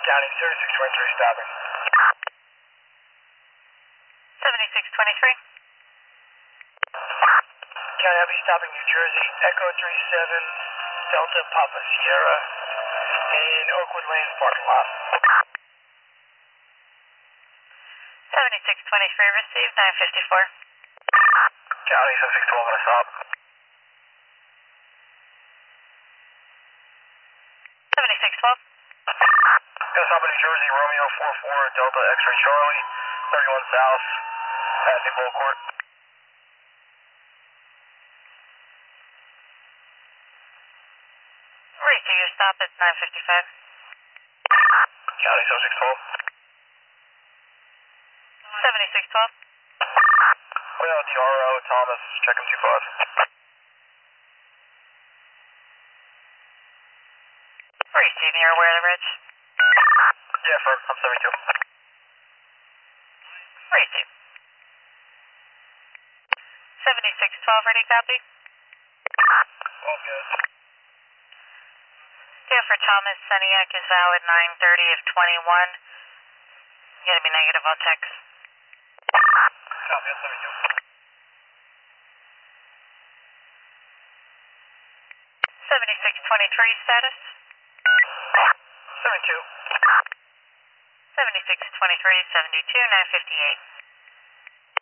County 3623 stopping. 7623. County, I'll be stopping New Jersey, Echo 37, Delta Papa Sierra, in Oakwood Lanes parking lot. 7623 received, 954. County 7612 gonna stop. 7612. Gonna stop in New Jersey, Romeo 44, Delta X-ray Charlie, 31 South, at Nicole Court. Receive your stop at 955. County 7612. 7612. Well, DRO, Thomas, check him 25. Receiving, you're aware of the bridge? Yeah, firm, I'm 72. Receive. 7612, ready, copy? All good. Yeah, for Thomas, Seniac is valid 9:30 of 21. You gotta be negative, I'll check. Copy, I'm 72. 7623 status? 72. 7623, 72, 958.